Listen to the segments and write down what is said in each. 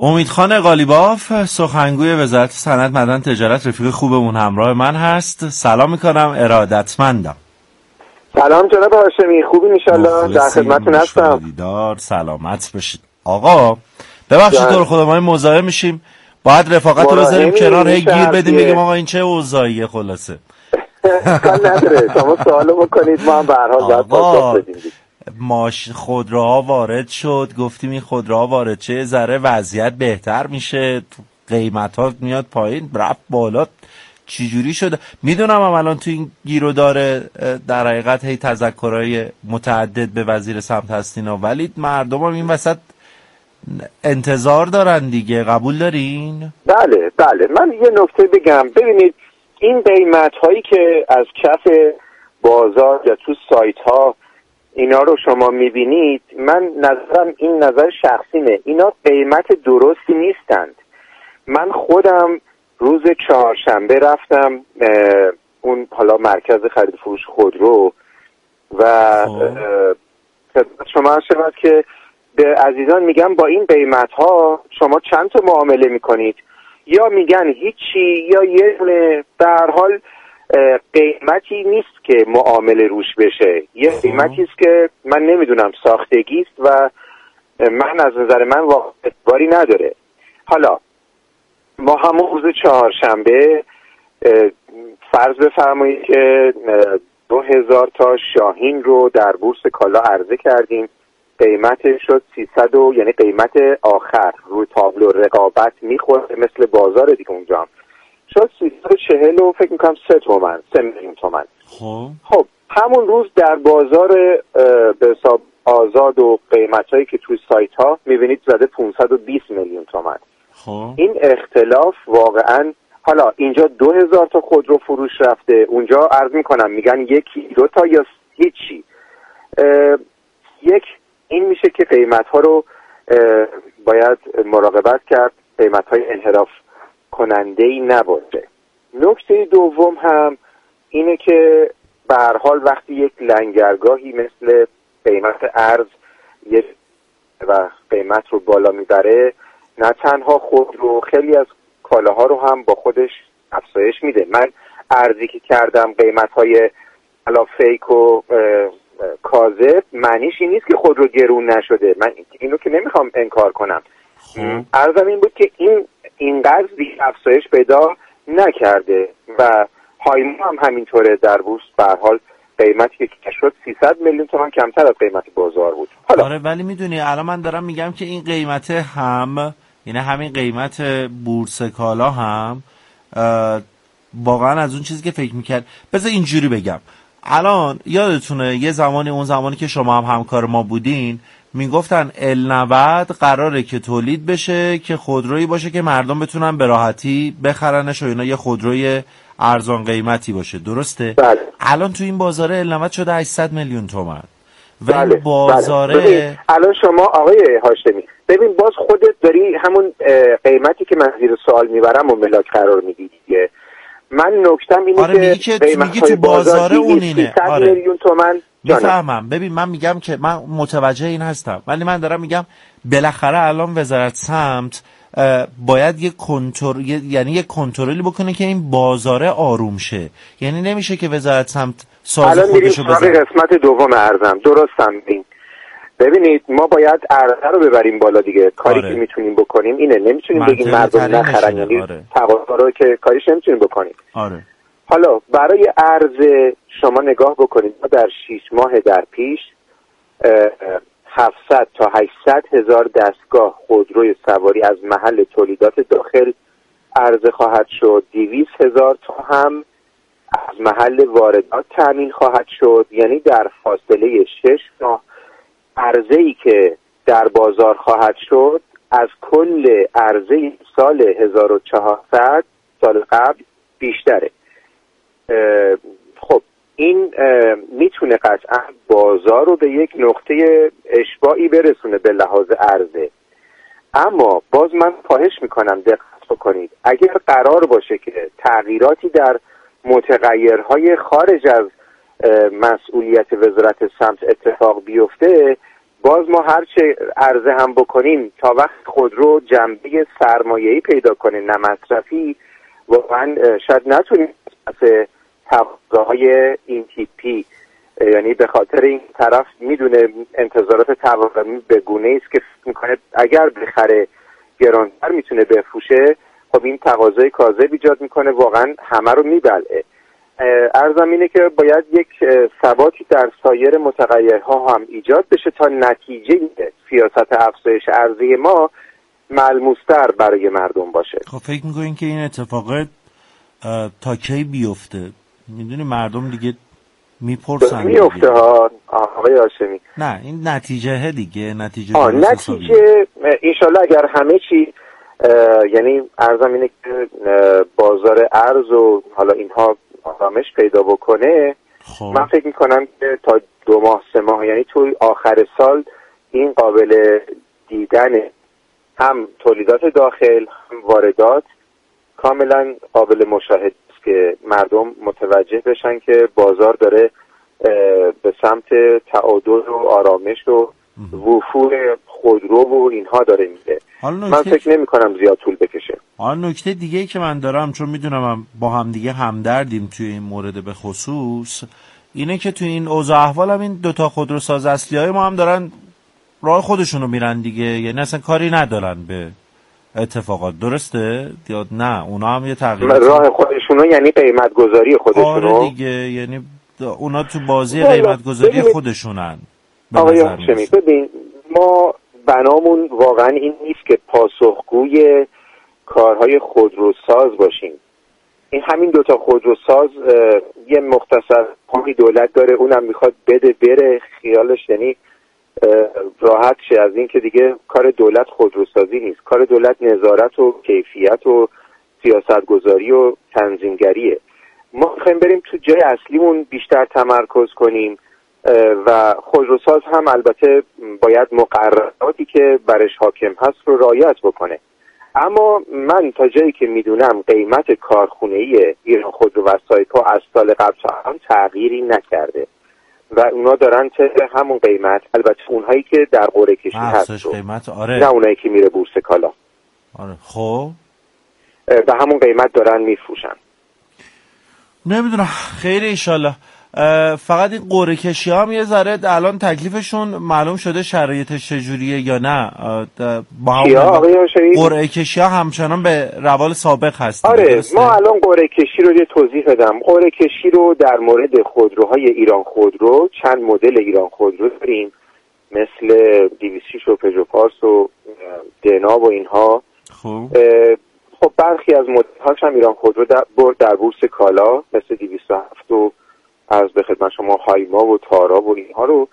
امیدخان قالیباف، سخنگوی وزارت صنعت معدن تجارت، رفیق خوبمون همراه من هست. سلام میکنم، ارادتمندم. سلام جناب هاشمی، خوبی انشالله؟ در خدمتتون هستم. دیدار سلامت باشید آقا. ببخشید دور خودم ما مزاحم میشیم، باید رفاقت رو بذاریم کنار، هی گیر بدیم بگیم آقا این چه اوضاعیه. خلاصه کار نداره، شما سوالو بکنید ما هم به هر حال باید پاسخ بدیم. خودروها وارد شد، گفتیم این خودروها وارد چه ذره وضعیت بهتر میشه، قیمت ها میاد پایین، رفت بالا. چجوری شده؟ میدونم الان تو این گیرو داره در حقیقت هی تذکرهای متعدد به وزیر سمت هستینا، ولی مردم هم این وسط انتظار دارن دیگه. قبول دارین؟ بله من یه نکته بگم. ببینید این قیمت هایی که از کف بازار یا تو سایت ها اینا رو شما میبینید، من نظرم، این نظر شخصیمه، اینا قیمت درستی نیستند. من خودم روز چهارشنبه رفتم اون حالا مرکز خرید فروش خودرو و شما شد که به عزیزان میگم با این قیمت ها شما چند تا معامله میکنید، یا میگن هیچی یا یه به هر حال قیمتی نیست که معامله روش بشه، یه قیمتی است که من نمیدونم ساختگی است و من از نظر من واقعا اعتباری نداره. حالا ما همون روز چهارشنبه فرض بفرمایید که 2000 تا شاهین رو در بورس کالا عرضه کردیم، قیمتش شد 300 یعنی قیمت آخر روی تابلو رقابت میخوره مثل بازار دیگه اونجا هم شد 340 و فکر میکنم 3 میلیون تومن. خب همون روز در بازار به حساب آزاد و قیمتایی که توی سایت ها میبینید زده 520 میلیون تومن. این اختلاف واقعا، حالا اینجا 2000 تا خودرو فروش رفته، اونجا عرض میکنم میگن یکی دو تا یا هیچی. یک این میشه که قیمت ها رو باید مراقبت کرد، قیمت های انحراف کننده ای نباشه. نکته دوم هم اینه که به هر حال وقتی یک لنگرگاهی مثل قیمت ارز و قیمت رو بالا میبره، نه تنها خود رو، خیلی از کالاها رو هم با خودش افزایش میده. من ارزی که کردم قیمت های حالا فیک و کاذب، معنیش این نیست که خود رو گرون نشده، من اینو که نمیخوام انکار کنم. عرضم این بود که اینقدر دیگه افزایش پیدا نکرده و هایما هم همینطوره در بورس. به هر حال قیمتی که شد 300 میلیون تومان کمتر از قیمت بازار بود. حالا آره، ولی میدونی الان من دارم میگم که این قیمت هم، یعنی همین قیمت بورس کالا هم واقعا از اون چیزی که فکر میکرد. بذار اینجوری بگم، الان یادتونه یه زمانی، اون زمانی که شما هم همکار ما بودین، میگفتن ال90 قراره که تولید بشه که خودرویی باشه که مردم بتونن به راحتی بخرنش و اینا، یه خودروی ارزان قیمتی باشه. درسته؟ بله. الان تو این بازاره ال90 شده 800 میلیون تومان و بله. این بازاره بله. الان شما آقای هاشمی ببین، باز خودت داری همون قیمتی که من زیر سوال میبرم و ملاک قرار میدی دیگه. من نکتم اینه که قیمت‌های بازار اونینه. آره. میلیون تومان میفهمم. ببین من میگم که من متوجه این هستم، ولی من دارم میگم بالاخره الان وزارت سمت باید یعنی یک کنترلی بکنه که این بازاره آروم شه. یعنی نمیشه که وزارت سمت ساز خودشو بزنه. الان قسمت دوم ارزم درستم این. ببینید ما باید ارزه رو ببریم بالا دیگه. کاری که میتونیم بکنیم اینه، نمیتونیم بگیم مردم نخرن، یعنی تقاضا رو که کاریش نمیتونیم بکنیم. حالا برای ارز شما نگاه بکنید، ما در 6 ماه در پیش 700 تا 800 هزار دستگاه خودروی سواری از محل تولیدات داخل عرضه خواهد شد، 200 هزار تا هم از محل واردات تامین خواهد شد. یعنی در فاصله 6 ماه عرضه‌ای که در بازار خواهد شد از کل عرضه سال 1400 سال قبل بیشتره. خب این میتونه قطعا بازار رو به یک نقطه اشباعی برسونه به لحاظ عرضه. اما باز من خواهش میکنم دقت بکنید، اگر قرار باشه که تغییراتی در متغیرهای خارج از مسئولیت وزارت سمت اتفاق بیفته، باز ما هر چه عرضه هم بکنیم تا وقت خودرو جنبه سرمایه‌ای پیدا کنه نه مصرفی، واقعا شاید نتونیم از تقاضاهای این تیپی، یعنی به خاطر این طرف میدونه انتظارات تورمی به گونه‌ای است که فکر میکنه اگر بخره گرانتر میتونه بفروشه، خب این تقاضای کاذب ایجاد میکنه، واقعا همه رو میبلعه. عرضم اینه که باید یک ثباتی در سایر متغیرها هم ایجاد بشه تا نتیجه سیاست افزایش عرضه ما ملموس‌تر برای مردم باشه. خب فکر میکنین که این اتفاق تا کی بیفته؟ میدونی مردم دیگه میپرسن میفته ها آقای هاشمی. نه این نتیجه دیگه، نتیجه انشالله اگر همه چی یعنی عرضم اینه که بازار ارز و حالا اینها آرامش پیدا بکنه، خب. من فکر میکنم که تا 2 ماه 3 ماه یعنی توی آخر سال این قابل دیدنه، هم تولیدات داخل هم واردات کاملا قابل مشاهده است که مردم متوجه بشن که بازار داره به سمت تعادل و آرامش و وفور خودرو و اینها داره میره. من فکر نمی کنم زیاد طول بکشه. نکته دیگه که من دارم، چون میدونم هم با هم دیگه همدردیم توی این مورد به خصوص، اینه که توی این اوضاع احوال هم این 2 خودروساز اصلی های ما هم دارن راه خودشونو میرن دیگه، یعنی اصلا کاری ندارن به اتفاقات. درسته یا نه؟ اونا هم یه تغییر راه خودشونو یعنی قیمت گذاری خودشونو. آره دیگه، یعنی اونا تو بازی قیمت گذاری خودشونن. آقای هاشمی ببین، ما بنامون واقعا این نیست که پاسخگوی کارهای خودروساز باشیم. این همین 2 خودروساز یه مختصر قومی دولت داره، اونم میخواد بده بره خیالش، یعنی راحت شه از این که دیگه کار دولت خودروسازی نیست. کار دولت نظارت و کیفیت و سیاستگذاری و تنظیمگریه. ما میخوایم بریم تو جای اصلیمون بیشتر تمرکز کنیم و خودروساز هم البته باید مقرراتی که برش حاکم هست رو رعایت بکنه. اما من تا جایی که میدونم قیمت کارخونه‌ای ایران خودرو و سایپا از سال قبل هم تغییری نکرده و اونا دارن طبق همون قیمت، البته اونهایی که در قرعه کشی هست قیمت، آره. نه اونایی که میره بورس کالا، آره. خب به همون قیمت دارن میفروشن. نمیدونم، خیلی ایشالله. فقط این قرعه کشی هم یه ذره الان تکلیفشون معلوم شده شرایطش چجوریه یا نه؟ با همون قرعه کشی ها همچنان به روال سابق هست؟ آره ما الان قرعه کشی رو یه توضیح بدم. قرعه کشی رو در مورد خودروهای ایران خودرو، چند مدل ایران خودرو داریم مثل 206 و پژو پارس و دنا و اینها. خب برخی از مدل‌هاش هم ایران خودرو در بورس کالا مثل 207 و از به خدمت شما هایما و تارا و اینها رو.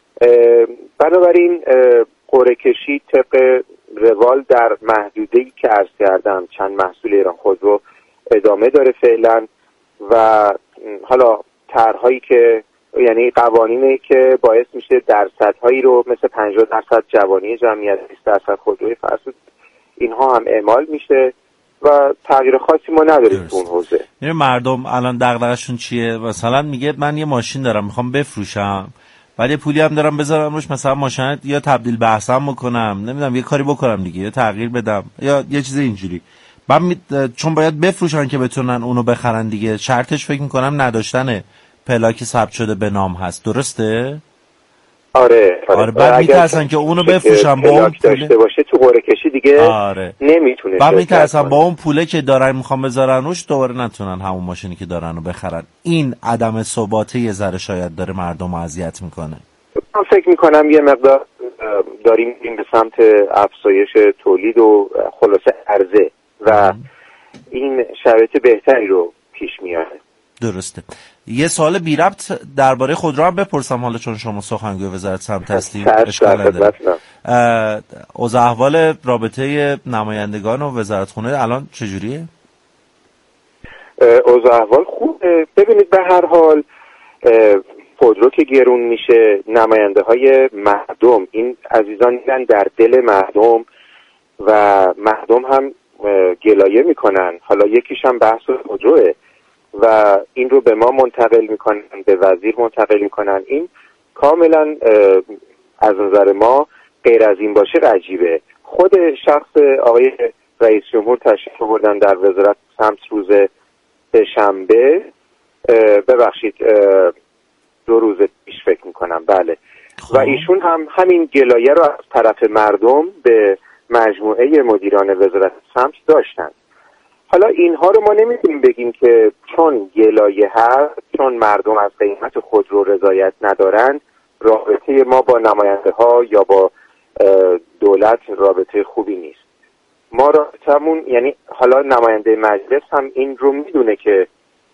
بنابراین قرعه کشی طبق روال در محدوده‌ای که عرض کردم چند محصول ایران خودرو ادامه داره فعلا و حالا طرح‌هایی که یعنی قوانینی که باعث میشه درصدهایی رو مثل 50% جوانی جمعیت، 20% خودروی فرسود، اینها هم اعمال میشه و تغییر خاصی ما نداریم تو اون حوزه. مردم الان دغدغه‌شون چیه؟ مثلا میگه من یه ماشین دارم میخوام بفروشم، ولی پولی هم دارم بذارم روش، مثلا ماشین یا تبدیل به احسن بکنم، نمیدونم یه کاری بکنم دیگه، یا تغییر بدم یا یه چیز اینجوری. چون باید بفروشن که بتونن اونو بخرن دیگه. شرطش فکر میکنم نداشتن پلاک ثبت شده به نام هست. درسته؟ آره. بعد میترسن که اونو بفروشن با اون داشته باشه تو قرعه کشی دیگه. نمیتونه. بعد میترسن با اون پوله که دارن میخوام بذارن روش دوباره نتونن همون ماشینی که دارن رو بخرن. این عدم ثباته یه ذره شاید داره مردم اذیت میکنه. من فکر میکنم یه مقدار داریم به سمت افزایش تولید و خلاصه عرضه و این شرایط بهتری رو پیش میاره. درسته. یه سوال بی ربط درباره خودرو هم بپرسم حالا چون شما سخنگوی وزارت سمت هستید. اشکال نداره. اوضاع احوال رابطه نمایندگان و وزارتخونه الان چجوریه؟ اوضاع احوال خوبه. ببینید به هر حال خودرو که گرون میشه، نماینده های مردم، این عزیزان میرن در دل مردم و مردم هم گلایه میکنن. حالا یکیش هم بحث خودروه و این رو به ما منتقل میکنن، به وزیر منتقل میکنن. این کاملا از نظر ما غیر از این باشه عجیبه. خود شخص آقای رئیس جمهور تشریف آوردن در وزارت سمت روز شنبه، ببخشید 2 روز پیش فکر میکنم، بله. و ایشون هم همین گلایه رو از طرف مردم به مجموعه مدیران وزارت سمت داشتن. حالا اینها رو ما نمیتونیم بگیم که چون گلایه هست، چون مردم از قیمت خودرو رضایت ندارن، رابطه ما با نماینده ها یا با دولت رابطه خوبی نیست. ما رابطمون، یعنی حالا نماینده مجلس هم این رو میدونه که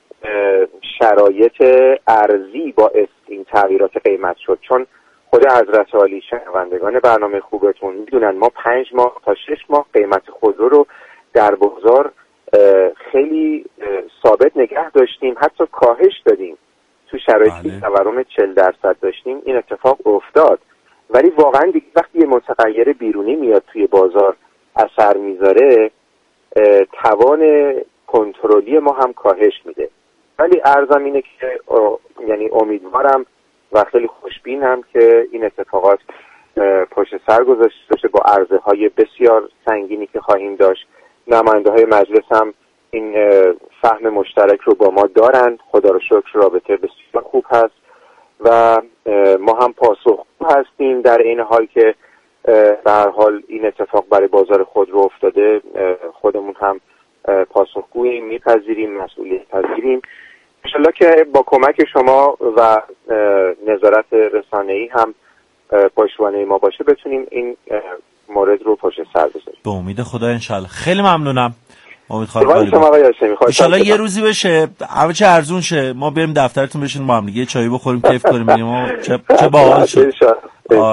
شرایط ارزی باعث این تغییرات قیمت شد، چون خود حضرت عالی شنوندگان برنامه خوبتون میدونن ما 5 ماه تا 6 ماه قیمت خودرو رو در بازار خیلی ثابت نگه داشتیم، حتی کاهش دادیم. تو شرایطی تورم 40% داشتیم این اتفاق افتاد. ولی واقعا دیگه وقتی یه متغیر بیرونی میاد توی بازار اثر میذاره، توان کنترلی ما هم کاهش میده. ولی عرضم اینه که یعنی امیدوارم و خیلی خوشبینم که این اتفاقات پشت سر گذاشته بشه با عرضه های بسیار سنگینی که خواهیم داشت. نماینده های مجلس هم این فهم مشترک رو با ما دارن، خدا رو شکر رابطه بسیار خوب هست و ما هم پاسخگو هستیم در این حال که به هر حال این اتفاق برای بازار خودرو افتاده. خودمون هم پاسخگوییم، میپذیریم، مسئولیت پذیریم. انشالله که با کمک شما و نظارت رسانه‌ای هم پشتوانه ما باشه بتونیم این مورد رو پشت سر بذاریم. به امید خدا انشالله. خیلی ممنونم. امیدوارم شما آقای هاشمی انشالله یه روزی بشه همه چه ارزون شه، ما بریم دفترتون بشین با هم دیگه چایی بخوریم، کیف کنیم، بگیم چه باحال شد.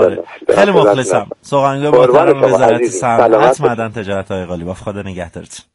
خیلی مخلصم. سخنگوی محترم وزارت صنعت، معدن، تجارت آقای قالیباف. خدا نگهدارتون.